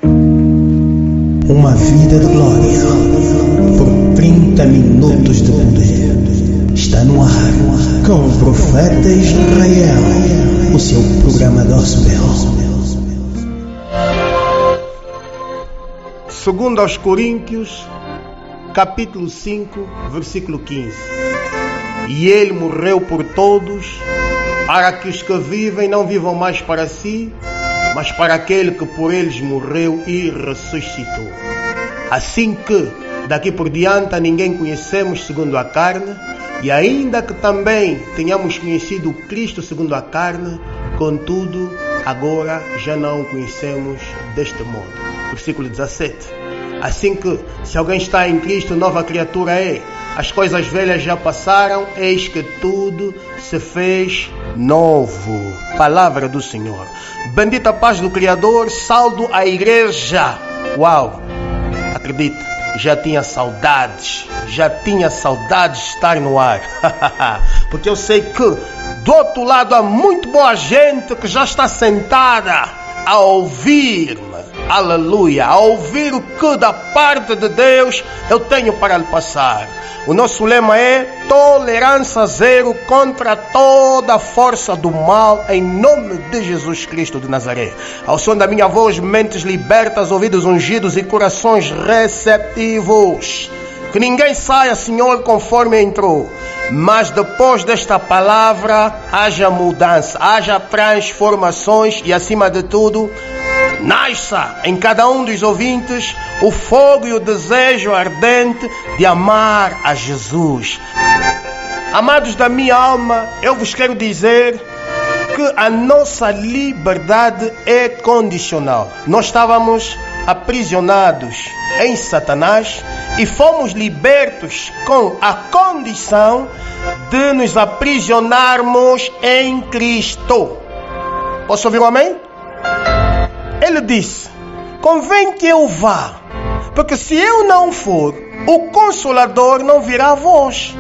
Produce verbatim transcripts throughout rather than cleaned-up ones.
Uma vida de glória por trinta minutos de poder. Está no ar com o Profeta Israel, o seu programa gospel. Segundo aos Coríntios, capítulo cinco, versículo quinze. E ele morreu por todos, para que os que vivem não vivam mais para si, mas para aquele que por eles morreu e ressuscitou. Assim que, daqui por diante, a ninguém conhecemos segundo a carne, e ainda que também tenhamos conhecido Cristo segundo a carne, contudo, agora já não o conhecemos deste modo. Versículo dezessete. Assim que, se alguém está em Cristo, nova criatura é. As coisas velhas já passaram, eis que tudo se fez novo. Palavra do Senhor. Bendita a paz do Criador, saldo à igreja. Uau, acredite, já tinha saudades, já tinha saudades de estar no ar. Porque eu sei que do outro lado há muito boa gente que já está sentada a ouvir-me. Aleluia, a ouvir o que da parte de Deus eu tenho para lhe passar. O nosso lema é tolerância zero contra toda a força do mal, em nome de Jesus Cristo de Nazaré. Ao som da minha voz, mentes libertas, ouvidos ungidos e corações receptivos. Que ninguém saia, Senhor, conforme entrou. Mas depois desta palavra, haja mudança, haja transformações e, acima de tudo, nasça em cada um dos ouvintes o fogo e o desejo ardente de amar a Jesus. Amados da minha alma, eu vos quero dizer que a nossa liberdade é condicional. Nós estávamos aprisionados em Satanás e fomos libertos com a condição de nos aprisionarmos em Cristo. Posso ouvir um amém? Ele disse: convém que eu vá, porque se eu não for, o Consolador não virá a vós.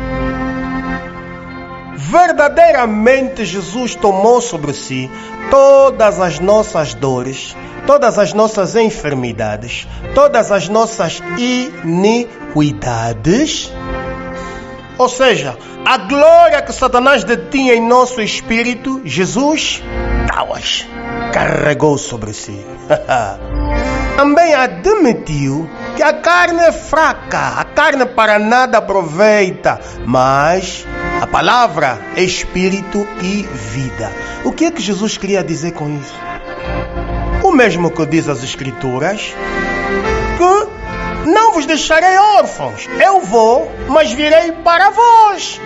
Verdadeiramente Jesus tomou sobre si todas as nossas dores, todas as nossas enfermidades, todas as nossas iniquidades. Ou seja, a glória que Satanás detinha em nosso espírito, Jesus tauas, carregou sobre si. Também admitiu que a carne é fraca, a carne para nada aproveita, mas a palavra é espírito e vida. O que é que Jesus queria dizer com isso? O mesmo que diz as Escrituras, que não vos deixarei órfãos, eu vou, mas virei para vós.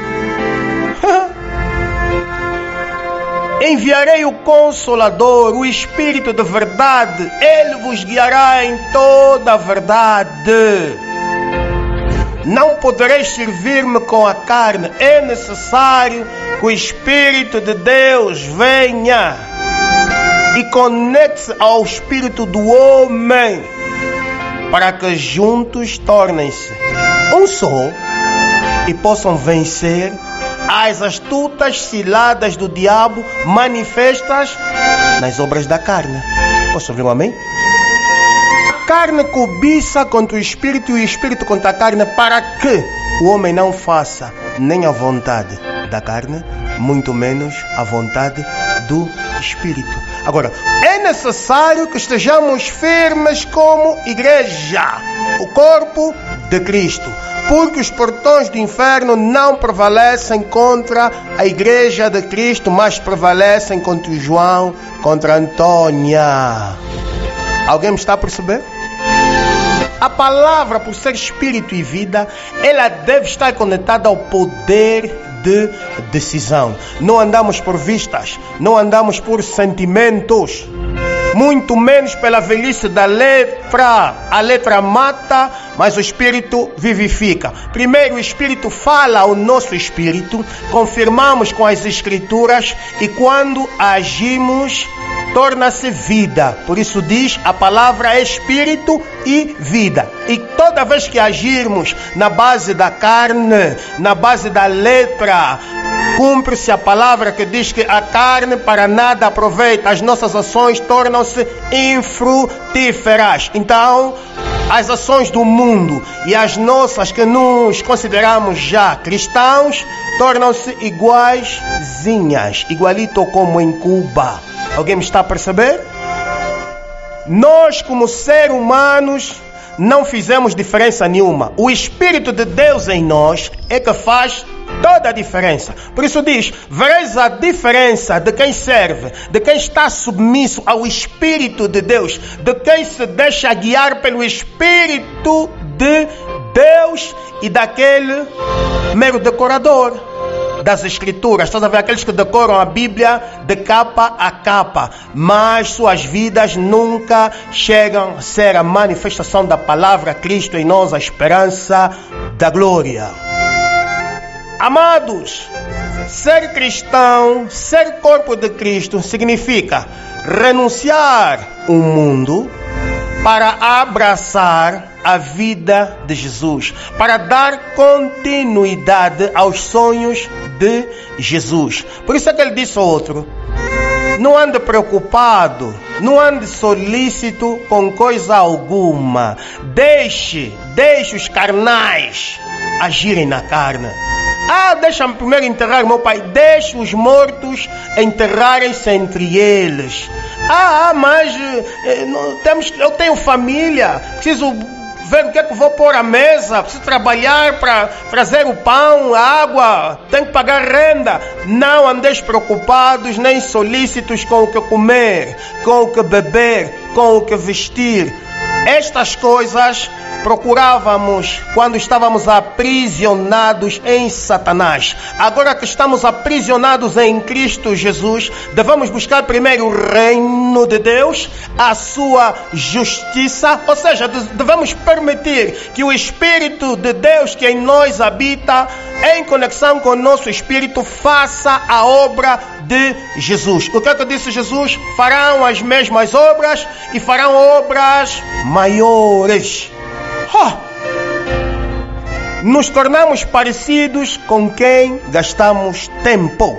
Enviarei o Consolador, o Espírito de verdade, ele vos guiará em toda a verdade. Não podereis servir-me com a carne, é necessário que o Espírito de Deus venha e conecte-se ao Espírito do homem, para que juntos tornem-se um só e possam vencer as astutas ciladas do diabo manifestas nas obras da carne. Posso ouvir um amém? A carne cobiça contra o Espírito e o Espírito contra a carne, para que o homem não faça nem a vontade da carne, muito menos a vontade do Espírito. Agora, é necessário que estejamos firmes como igreja, o corpo de Cristo, porque os portões do inferno não prevalecem contra a igreja de Cristo, mas prevalecem contra o João, contra a Antônia. Alguém me está a perceber? A palavra, por ser espírito e vida, ela deve estar conectada ao poder de decisão. Não andamos por vistas, não andamos por sentimentos, muito menos pela velhice da letra. A letra mata, mas o Espírito vivifica. Primeiro o Espírito fala ao nosso espírito, confirmamos com as Escrituras, e quando agimos, torna-se vida. Por isso diz, a palavra é Espírito e vida. E toda vez que agirmos na base da carne, na base da letra, cumpre-se a palavra que diz que a carne para nada aproveita. As nossas ações tornam tornam-se infrutíferas. Então, as ações do mundo e as nossas, que nos consideramos já cristãos, tornam-se iguaizinhas, igualito como em Cuba. Alguém me está a perceber? Nós, como seres humanos, não fizemos diferença nenhuma. O Espírito de Deus em nós é que faz toda a diferença. Por isso diz, vereis a diferença de quem serve, de quem está submisso ao Espírito de Deus, de quem se deixa guiar pelo Espírito de Deus e daquele mero decorador das Escrituras. Estás a ver aqueles que decoram a Bíblia de capa a capa, mas suas vidas nunca chegam a ser a manifestação da palavra Cristo em nós, a esperança da glória. Amados, ser cristão, ser corpo de Cristo, significa renunciar o mundo para abraçar a vida de Jesus, para dar continuidade aos sonhos de Jesus. Por isso é que ele disse ao outro: não ande preocupado, não ande solícito com coisa alguma. Deixe, deixe os carnais agirem na carne. Ah, deixa-me primeiro enterrar meu pai. Deixe os mortos enterrarem-se entre eles. Ah, mas eh, não, temos, eu tenho família, preciso ver o que é que vou pôr à mesa, preciso trabalhar para trazer o pão, a água, tenho que pagar renda. Não andeis preocupados nem solícitos com o que comer, com o que beber, com o que vestir. Estas coisas procurávamos quando estávamos aprisionados em Satanás. Agora que estamos aprisionados em Cristo Jesus, devemos buscar primeiro o reino de Deus, a sua justiça, ou seja, devemos permitir que o Espírito de Deus que em nós habita, em conexão com o nosso Espírito, faça a obra de Jesus. O que é que disse Jesus? Farão as mesmas obras e farão obras maiores. Oh! Nos tornamos parecidos com quem gastamos tempo.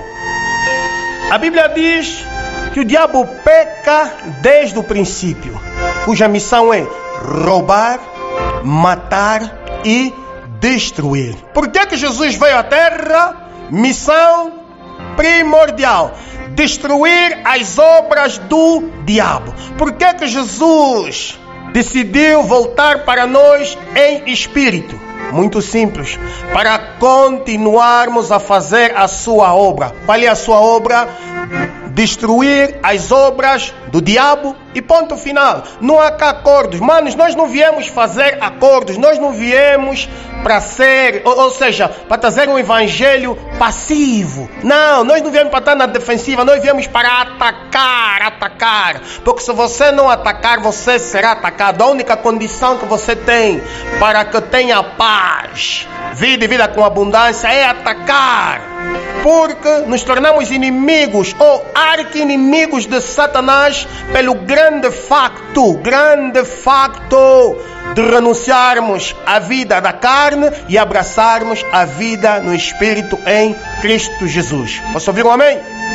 A Bíblia diz que o diabo peca desde o princípio, cuja missão é roubar, matar e destruir. Por que que Jesus veio à Terra? Missão primordial: destruir as obras do diabo. Por que que Jesus decidiu voltar para nós em espírito? Muito simples, para continuarmos a fazer a sua obra. Qual é a sua obra? Destruir as obras do diabo e ponto final. Não há cá acordos. Manos, nós não viemos fazer acordos, nós não viemos para ser, ou, ou seja, para trazer um evangelho passivo. Não, nós não viemos para estar na defensiva, nós viemos para atacar, atacar. Porque se você não atacar, você será atacado. A única condição que você tem para que tenha paz, vida e vida com abundância, é atacar. Porque nos tornamos inimigos ou arqui-inimigos de Satanás pelo grande facto, grande facto de renunciarmos à vida da carne e abraçarmos a vida no Espírito em Cristo Jesus. Posso ouvir um amém?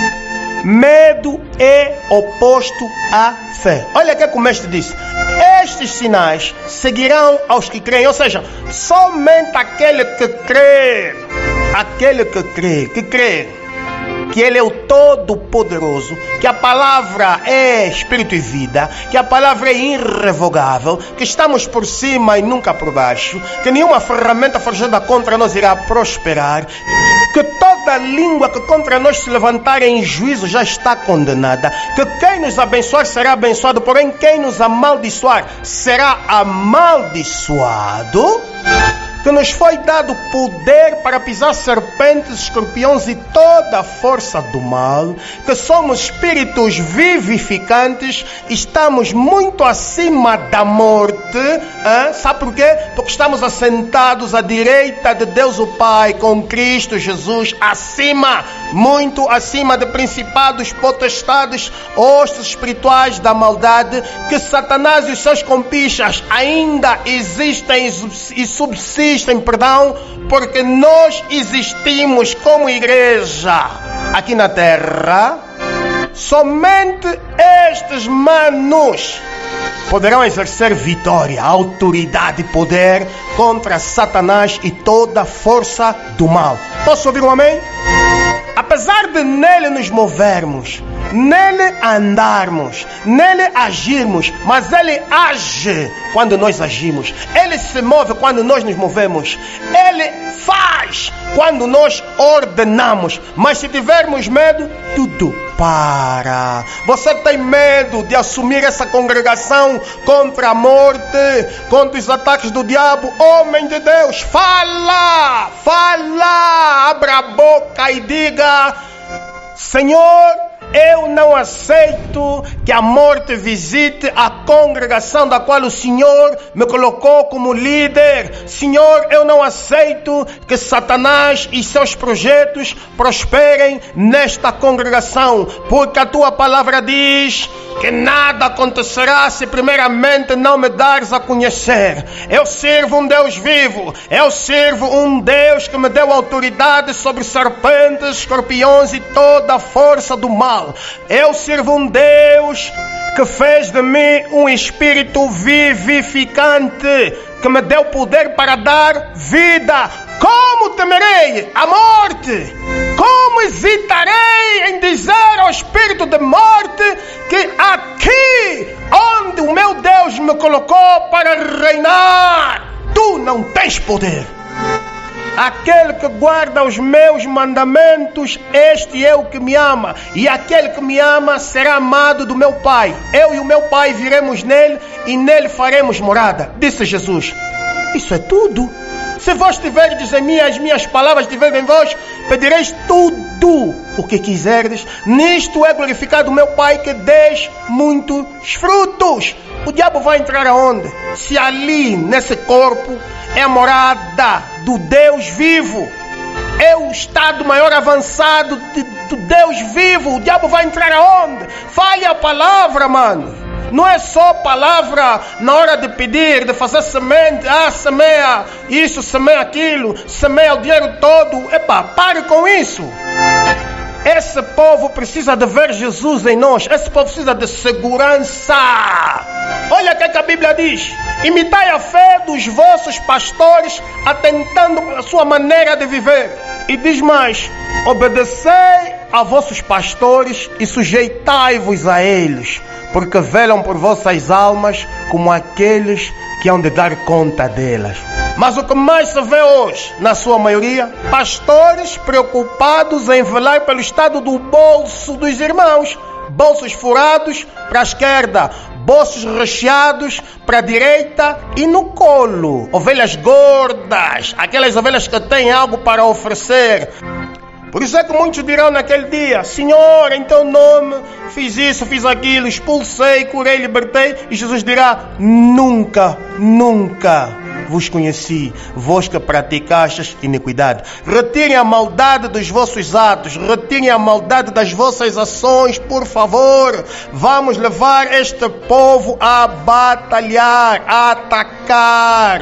Medo é oposto à fé. Olha o que o mestre disse: estes sinais seguirão aos que creem. Ou seja, somente aquele que crê, aquele que crê, que crê que Ele é o Todo-Poderoso, que a palavra é Espírito e vida, que a palavra é irrevogável, que estamos por cima e nunca por baixo, que nenhuma ferramenta forjada contra nós irá prosperar, que toda língua que contra nós se levantar em juízo já está condenada, que quem nos abençoar será abençoado, porém quem nos amaldiçoar será amaldiçoado, que nos foi dado poder para pisar serpentes, escorpiões e toda a força do mal, que somos espíritos vivificantes, estamos muito acima da morte. Hein? Sabe por quê? Porque estamos assentados à direita de Deus o Pai, com Cristo Jesus, acima, muito acima de principados, potestades, hostes espirituais da maldade, que Satanás e os seus compichas ainda existem e subsistem, perdão, porque nós existimos como igreja aqui na terra somente estes manos poderão exercer vitória, autoridade e poder contra Satanás e toda a força do mal. Posso ouvir um amém? Apesar de nele nos movermos, nele andarmos, nele agirmos, mas ele age quando nós agimos. Ele se move quando nós nos movemos. Ele faz quando nós ordenamos. Mas se tivermos medo, tudo para. Você tem medo de assumir essa congregação contra a morte, contra os ataques do diabo? Homem de Deus, fala, fala, abra a boca e diga: Senhor, eu não aceito que a morte visite a congregação da qual o Senhor me colocou como líder. Senhor, eu não aceito que Satanás e seus projetos prosperem nesta congregação, porque a tua palavra diz que nada acontecerá se primeiramente não me dares a conhecer. Eu sirvo um Deus vivo, eu sirvo um Deus que me deu autoridade sobre serpentes, escorpiões e toda a força do mal. Eu sirvo um Deus que fez de mim um espírito vivificante, que me deu poder para dar vida. Como temerei a morte? Como hesitarei em dizer ao espírito de morte que aqui onde o meu Deus me colocou para reinar, tu não tens poder? Aquele que guarda os meus mandamentos, este é o que me ama. E aquele que me ama será amado do meu Pai. Eu e o meu Pai viremos nele e nele faremos morada. Disse Jesus. Isso é tudo. Se vós tiverdes em mim, as minhas palavras tiverem em vós, pedireis tudo o que quiserdes. Nisto é glorificado o meu Pai, que deis muitos frutos. O diabo vai entrar aonde? Se ali, nesse corpo, é a morada do Deus vivo. É o estado maior avançado de, do Deus vivo. O diabo vai entrar aonde? Fale a palavra, mano. Não é só palavra na hora de pedir, de fazer semente. Ah, semeia isso, semeia aquilo, semeia o dinheiro todo. Epá, pare com isso. Esse povo precisa de ver Jesus em nós. Esse povo precisa de segurança. Olha o que, é que a Bíblia diz. Imitai a fé dos vossos pastores, atentando para a sua maneira de viver. E diz mais: obedecei a vossos pastores e sujeitai-vos a eles, porque velam por vossas almas como aqueles que hão de dar conta delas. Mas o que mais se vê hoje, na sua maioria, pastores preocupados em velar pelo estado do bolso dos irmãos. Bolsos furados para a esquerda, bolsos recheados para a direita e no colo. Ovelhas gordas, aquelas ovelhas que têm algo para oferecer. Por isso é que muitos dirão naquele dia: Senhor, em teu nome fiz isso, fiz aquilo, expulsei, curei, libertei. E Jesus dirá: nunca, nunca vos conheci, vós que praticastes iniquidade. Retirem a maldade dos vossos atos, retirem a maldade das vossas ações, por favor. Vamos levar este povo a batalhar, a atacar.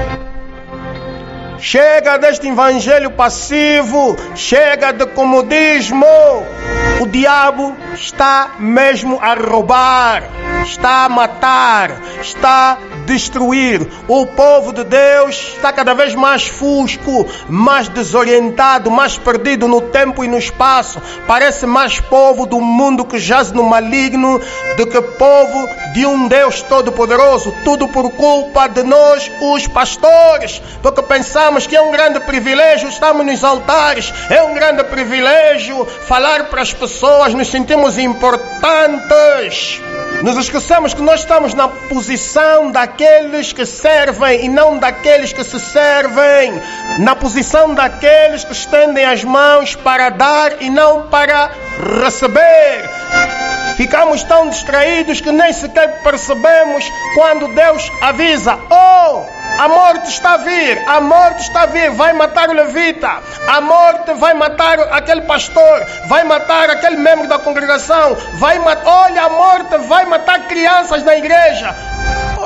Chega deste evangelho passivo, chega de comodismo. O diabo está mesmo a roubar, está a matar, está a destruir. O povo de Deus está cada vez mais fusco, mais desorientado, mais perdido no tempo e no espaço. Parece mais povo do mundo que jaz no maligno do que povo de um Deus todo-poderoso. Tudo por culpa de nós, os pastores, porque pensamos que é um grande privilégio estarmos nos altares, é um grande privilégio falar para as pessoas, nos sentimos importantes. Nos esquecemos que nós estamos na posição daqueles que servem e não daqueles que se servem. Na posição daqueles que estendem as mãos para dar e não para receber. Ficamos tão distraídos que nem sequer percebemos quando Deus avisa: oh, a morte está a vir, a morte está a vir, vai matar o levita, a morte vai matar aquele pastor, vai matar aquele membro da congregação, vai matar, olha, a morte vai matar crianças na igreja.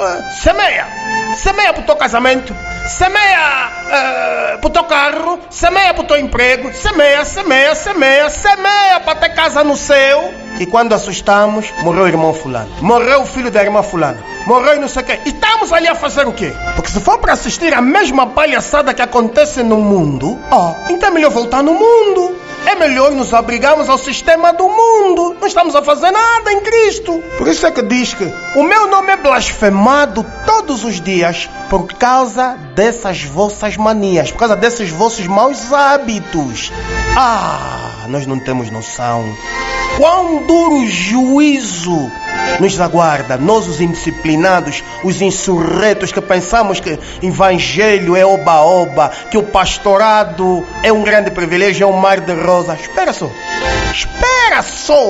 semeia. Semeia para o teu casamento, semeia uh, para o teu carro, semeia para o teu emprego, semeia, semeia, semeia, semeia para ter casa no céu. E quando assustamos, morreu o irmão fulano, morreu o filho da irmã fulana, morreu não sei o quê. E estamos ali a fazer o quê? Porque se for para assistir a mesma palhaçada que acontece no mundo, ó, então é melhor voltar no mundo. É melhor nos abrigarmos ao sistema do mundo. Não estamos a fazer nada em Cristo. Por isso é que diz que o meu nome é blasfemado todos os dias por causa dessas vossas manias, por causa desses vossos maus hábitos. Ah, nós não temos noção. Quão duro juízo nos aguarda, nós os indisciplinados, os insurretos que pensamos que evangelho é oba-oba, que o pastorado é um grande privilégio, é um mar de rosas. Espera só, espera só.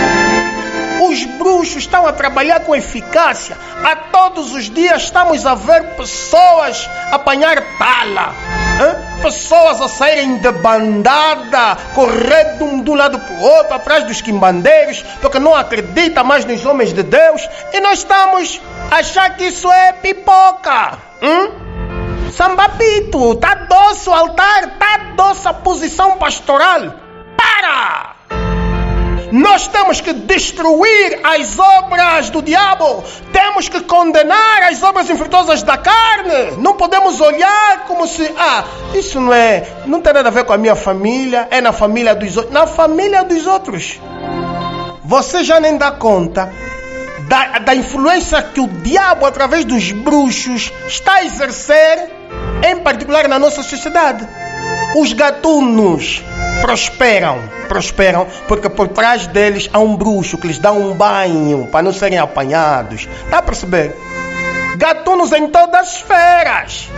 Os bruxos estão a trabalhar com eficácia. A todos os dias estamos a ver pessoas apanhar tala. Hã? Pessoas a saírem de bandada, correr de um, de um lado para o outro, atrás dos quimbandeiros, porque não acredita mais nos homens de Deus. E nós estamos a achar que isso é pipoca. Hum? Sambapito, está doce o altar, está doce a posição pastoral. Para! Nós temos que destruir as obras do diabo. Temos que condenar as obras infrutuosas da carne. Não podemos olhar como se... Ah, isso não é... Não tem nada a ver com a minha família. É na família dos outros. Na família dos outros. Você já nem dá conta da, da influência que o diabo, através dos bruxos, está a exercer, em particular na nossa sociedade. Os gatunos prosperam, prosperam, porque por trás deles há um bruxo que lhes dá um banho para não serem apanhados. Está a perceber? Gatunos em todas as esferas.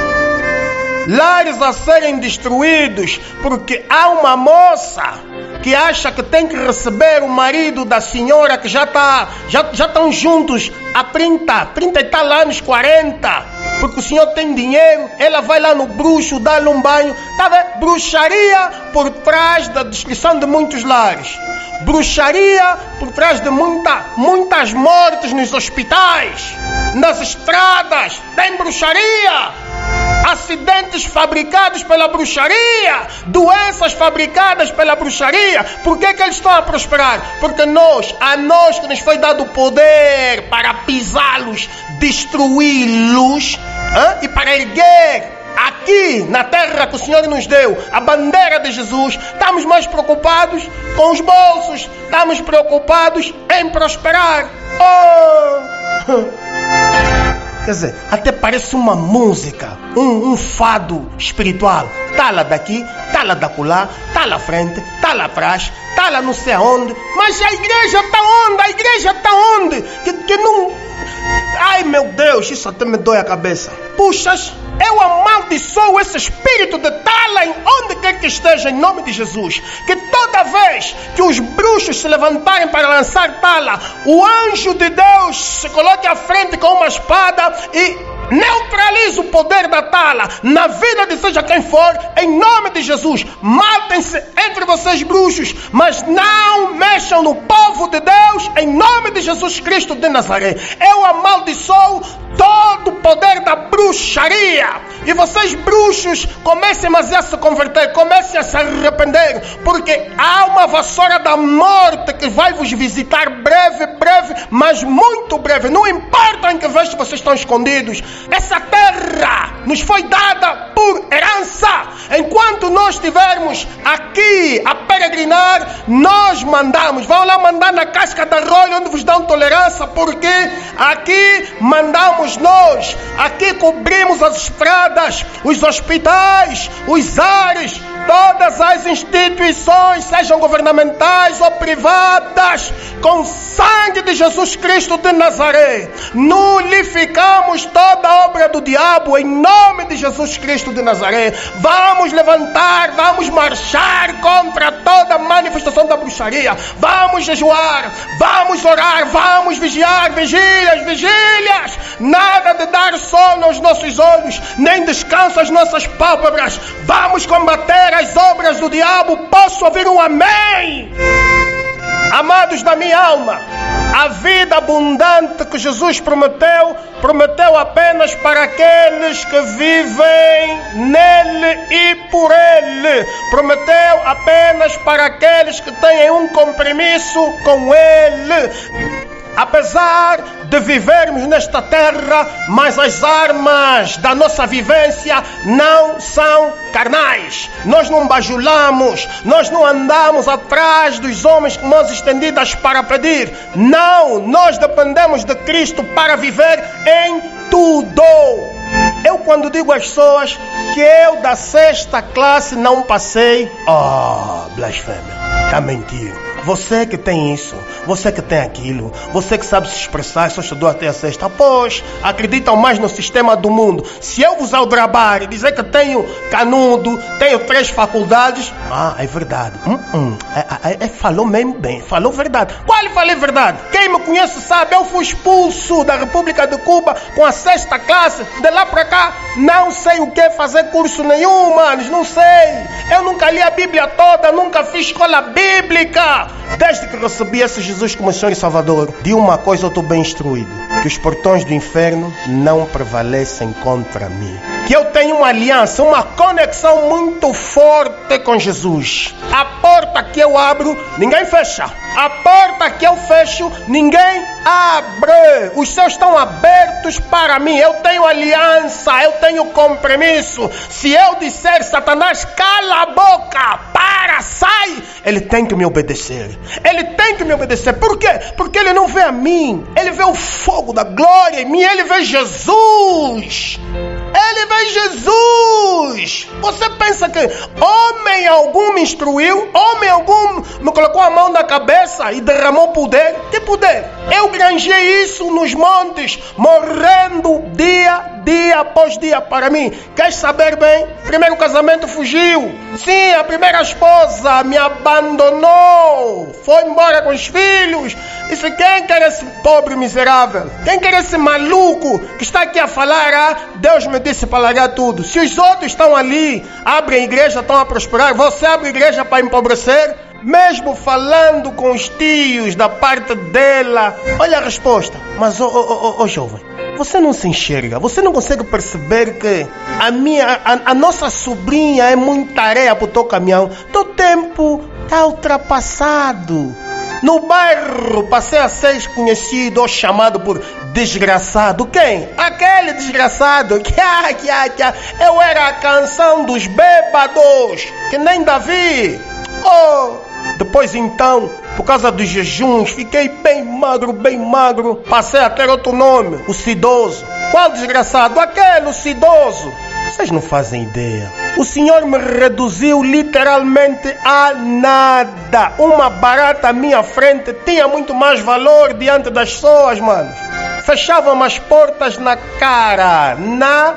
Lares a serem destruídos porque há uma moça que acha que tem que receber o marido da senhora que já está, já, já estão juntos há trinta, trinta e tal anos, quarenta. Porque o senhor tem dinheiro, ela vai lá no bruxo, dá-lhe um banho. Tá vendo? Bruxaria por trás da destruição de muitos lares. Bruxaria por trás de muita, muitas mortes nos hospitais, nas estradas. Tem bruxaria. Acidentes fabricados pela bruxaria, doenças fabricadas pela bruxaria. Por que que eles estão a prosperar? Porque nós, a nós que nos foi dado o poder para pisá-los, destruí-los, hein? E para erguer aqui na terra que o Senhor nos deu a bandeira de Jesus, estamos mais preocupados com os bolsos, estamos preocupados em prosperar. Oh! Quer dizer, até parece uma música, um, um fado espiritual. Tá lá daqui, tá lá da acolá, tá lá frente, tá lá atrás, tá lá não sei aonde. Mas a igreja tá onde? A igreja tá onde? Que, que não... Ai meu Deus, isso até me dói a cabeça. Puxas, eu amaldiçoo esse espírito de tala em onde quer que esteja, em nome de Jesus. Que toda vez que os bruxos se levantarem para lançar tala, o anjo de Deus se coloque à frente com uma espada e neutralize o poder da tala na vida de seja quem for, em nome de Jesus. Matem-se entre vocês bruxos, mas não mexam no povo de Deus, em nome de Jesus Cristo de Nazaré. Eu amaldiçoo todo o poder da bruxaria. E vocês bruxos comecem a se converter, comecem a se arrepender, porque há uma vassoura da morte que vai vos visitar breve, breve, mas muito breve. Não importa em que vez vocês estão escondidos. Essa terra nos foi dada por herança. Enquanto nós estivermos aqui a peregrinar, nós mandamos. Vão lá mandar na casca da rolha onde vos dão tolerância, porque aqui mandamos nós. Aqui cobrimos as estradas, os hospitais, os ares, todas as instituições, sejam governamentais ou privadas, com sangue de Jesus Cristo de Nazaré. Nulificamos toda a obra do diabo em nome de Jesus Cristo de Nazaré. Vamos levantar, vamos marchar contra toda manifestação da bruxaria. Vamos jejuar, vamos orar, vamos vigiar, vigílias, vigílias. Nada de dar sono aos nossos olhos, nem descanso às nossas pálpebras. Vamos combater as obras do diabo. Posso ouvir um amém? Amados da minha alma, A vida abundante que Jesus prometeu, prometeu apenas para aqueles que vivem nele e por ele. Prometeu apenas para aqueles que têm um compromisso com ele. Apesar de vivermos nesta terra, mas as armas da nossa vivência não são carnais. Nós não bajulamos, nós não andamos atrás dos homens com mãos estendidas para pedir. Não, nós dependemos de Cristo para viver em tudo. Eu quando digo às pessoas que eu da sexta classe não passei, oh, blasfêmia, está mentindo. Você que tem isso, você que tem aquilo, você que sabe se expressar, só estudou até a sexta, pois acreditam mais no sistema do mundo. Se eu vos aldrabar e dizer que tenho canudo, tenho três faculdades, ah, é verdade. Hum, hum, é, é, é, falou mesmo bem, falou verdade. Qual falei verdade? Quem me conhece sabe, eu fui expulso da República de Cuba com a sexta classe. De lá para cá, não sei o que fazer curso nenhum, manos, não sei. Eu nunca li a Bíblia toda, nunca fiz escola bíblica. Desde que recebi esse Jesus como Senhor e Salvador, de uma coisa eu estou bem instruído: que os portões do inferno não prevalecem contra mim. Que eu tenho uma aliança, uma conexão muito forte com Jesus. A porta que eu abro, ninguém fecha. A porta que eu fecho, ninguém abre. Os céus estão abertos para mim. Eu tenho aliança, eu tenho compromisso. Se eu disser, Satanás, cala a boca, para, sai, ele tem que me obedecer. Ele tem que me obedecer. Por quê? Porque ele não vê a mim, ele vê o fogo da glória em mim. Ele vê Jesus. Ele vê Jesus. Você pensa que homem algum me instruiu? Homem algum me colocou a mão na cabeça e derramou poder? Que poder? Eu granjei isso nos montes, morrendo dia, dia após dia para mim. Queres saber bem? Primeiro casamento fugiu. Sim, a primeira esposa me abandonou. Foi embora com os filhos. Disse, quem quer esse pobre miserável? Quem quer esse maluco que está aqui a falar? Ah, Deus me disse para largar tudo. Se os outros estão ali, abrem igreja, estão a prosperar, você abre igreja para empobrecer? Mesmo falando com os tios da parte dela. Olha a resposta. Mas, ô, ô, ô, ô jovem, você não se enxerga, você não consegue perceber que a minha, a, a nossa sobrinha é muita areia para o teu caminhão. Teu tempo está ultrapassado. No bairro passei a ser conhecido ou chamado por desgraçado. Quem? Aquele desgraçado. Eu era a canção dos bêbados, que nem Davi. Oh, depois então, por causa dos jejuns, fiquei bem magro, bem magro. Passei a ter outro nome, o Cidoso. Qual desgraçado? Aquele, o Cidoso. Vocês não fazem ideia. O Senhor me reduziu literalmente a nada. Uma barata à minha frente tinha muito mais valor diante das pessoas, mano. Fechavam as portas na cara. Na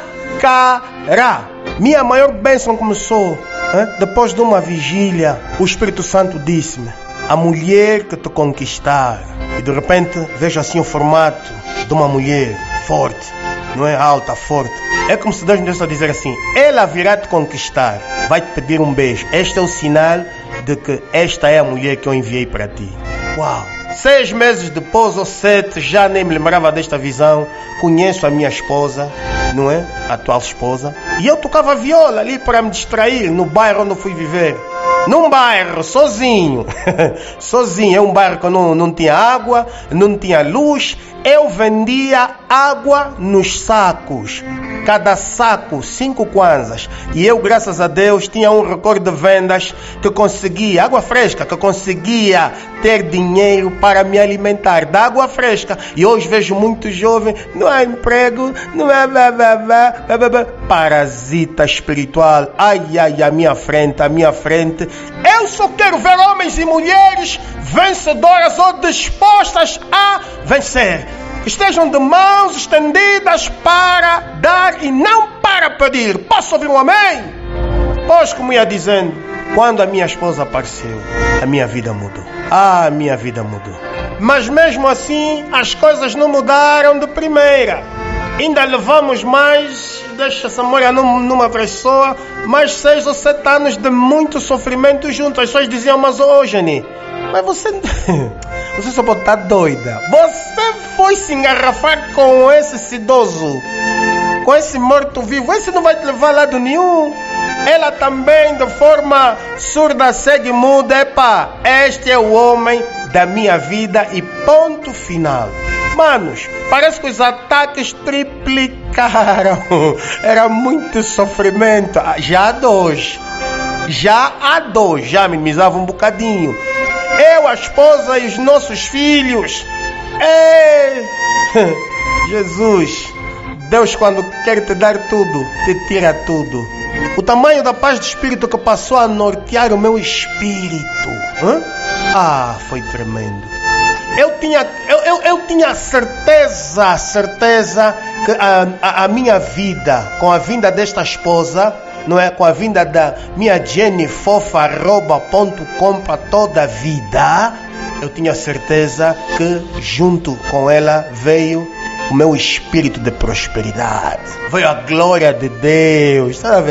cara. Minha maior bênção começou, hein? Depois de uma vigília. O Espírito Santo disse-me: a mulher que te conquistar. E de repente vejo assim o formato de uma mulher forte. Não é alta, forte. É como se Deus me desse a dizer assim: ela virá te conquistar, vai te pedir um beijo. Este é o sinal de que esta é a mulher que eu enviei para ti. Uau! Seis meses depois ou sete, já nem me lembrava desta visão. Conheço a minha esposa, não é? A atual esposa. E eu tocava viola ali para me distrair no bairro onde eu fui viver. Num bairro, sozinho. Sozinho. É um bairro que não, não tinha água, não tinha luz. Eu vendia água nos sacos. Cada saco, cinco kwanzas. E eu, graças a Deus, tinha um recorde de vendas que conseguia, água fresca, que conseguia ter dinheiro para me alimentar da água fresca. E hoje vejo muito jovem, não há emprego, não há blá, blá, blá, blá, blá, blá. Parasita espiritual. Ai, ai, à minha frente, à minha frente. Eu só quero ver homens e mulheres vencedoras ou dispostas a vencer. Estejam de mãos estendidas para dar e não para pedir. Posso ouvir um amém? Pois, como ia dizendo, quando a minha esposa apareceu, a minha vida mudou. Ah, a minha vida mudou. Mas mesmo assim, as coisas não mudaram de primeira. Ainda levamos mais, deixa essa memória numa pessoa, mais seis ou sete anos de muito sofrimento juntos. As pessoas diziam, mas ô, Jani, mas você... Você só pode estar doida. Você foi se engarrafar com esse idoso, com esse morto-vivo. Esse não vai te levar a lado nenhum. Ela também, de forma surda, cega e muda. Epa, este é o homem da minha vida e ponto final. Manos, parece que os ataques triplicaram. Era muito sofrimento. Já há dois. Já há dois. Já minimizava um bocadinho. Eu, a esposa e os nossos filhos. Ei! Jesus, Deus, quando quer te dar tudo, te tira tudo. O tamanho da paz de espírito que passou a nortear o meu espírito. Hã? Ah, foi tremendo. Eu tinha, eu, eu, eu tinha certeza, certeza que a, a, a minha vida, com a vinda desta esposa, não é? Com a vinda da minha jenny fofa arroba ponto com para toda a vida, eu tinha certeza que junto com ela veio o meu espírito de prosperidade. Veio a glória de Deus, sabe?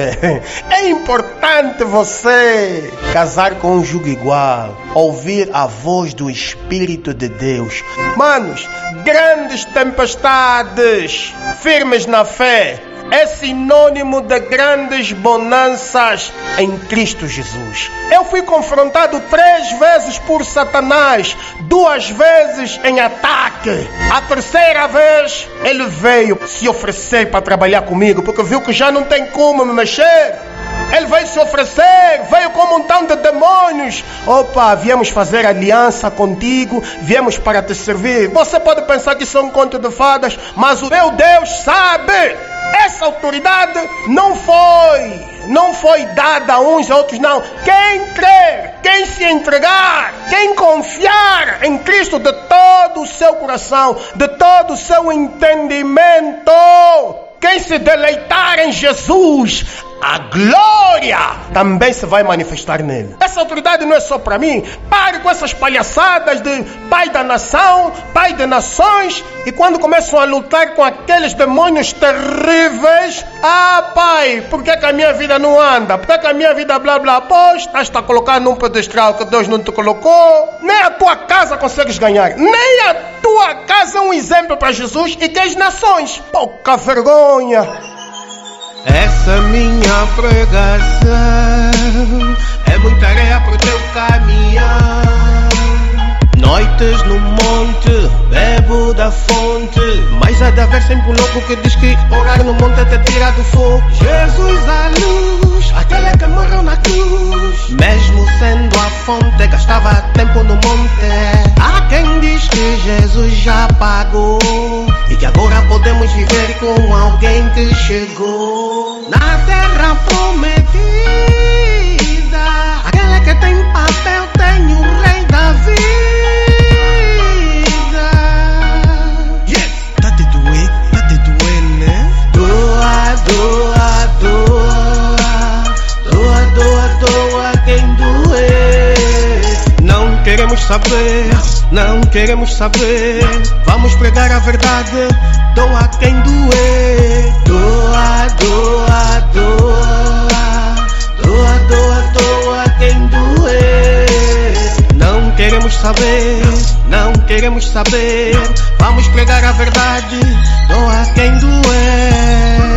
É importante você casar com um jugo igual, ouvir a voz do Espírito de Deus. Manos, grandes tempestades, firmes na fé, é sinônimo de grandes bonanças em Cristo Jesus. Eu fui confrontado três vezes por Satanás, duas vezes em ataque. A terceira vez, ele veio se oferecer para trabalhar comigo, porque viu que já não tem como me mexer. Ele veio se oferecer, veio com um montão de demônios. Opa, viemos fazer aliança contigo, viemos para te servir. Você pode pensar que isso é um conto de fadas, mas o meu Deus sabe. Essa autoridade não foi, não foi dada a uns a outros, não. Quem crer, quem se entregar, quem confiar em Cristo de todo o seu coração, de todo o seu entendimento, quem se deleitar em Jesus, a glória também se vai manifestar nele. Essa autoridade não é só para mim. Pare com essas palhaçadas de pai da nação, pai de nações. E quando começam a lutar com aqueles demônios terríveis, ah, pai, por que, que a minha vida não anda? Por que, que a minha vida blá blá? Pois, estás a colocar num pedestral que Deus não te colocou. Nem a tua casa consegues ganhar. Nem a tua casa é um exemplo para Jesus e que as nações. Pouca vergonha. Essa minha pregação é muita areia pro teu caminhão. Noites no monte, bebo da fonte, mas há de haver sempre um louco que diz que orar no monte é te tirar do fogo. Jesus a luz, aquele que morreu na cruz, mesmo sendo a fonte, gastava tempo no monte. Há quem diz que Jesus já pagou e que agora podemos viver com alguém que chegou na terra prometida. Aquele que tem papel tem o rei da vida. Yes, tá te doer, tá te doer, né? Doa, doa, doa, doa, doa, doa quem doer. Não queremos saber, não queremos saber. Vamos pregar a verdade, doa quem doer. Doa, doa, doa, doa, doa, doa quem doer. Não queremos saber, não queremos saber. Vamos pregar a verdade, doa quem doer.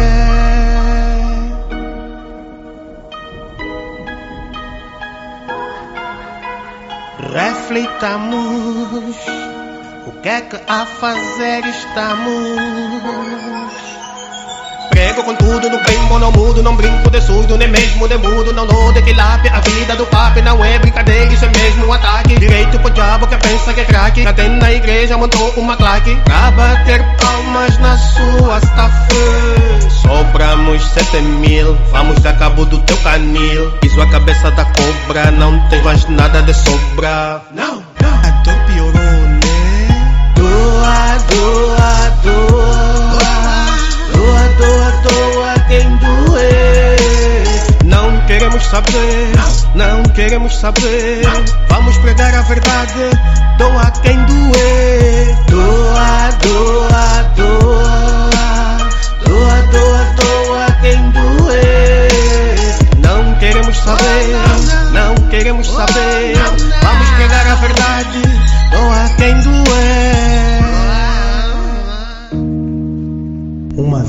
Reflitamos, o que é que a fazer estamos? Prego com tudo, no bem, bom, não mudo, não brinco de surdo, nem mesmo de mudo, não dou de que lápis. A vida do papo não é brincadeira, isso é mesmo um ataque. Direito pro diabo que pensa que é craque. Até na igreja montou uma claque pra bater palmas na sua staff. Sobramos sete mil, vamos dar cabo do teu canil. Piso a cabeça da cobra, não tem mais nada de sobra. Não, não, a dor piorou, né? Doa, doa, doa, doa, doa, doa quem doer. Não queremos saber, não queremos saber. Vamos pregar a verdade, doa quem doer. Doa, doa, doa, doa, doa, doa quem doer. Não queremos saber, não queremos saber. Vamos pregar a verdade, doa quem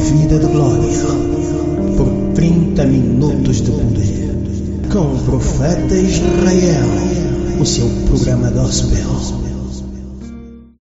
vida de glória por trinta minutos de poder com o profeta Israel, o seu programa gospel.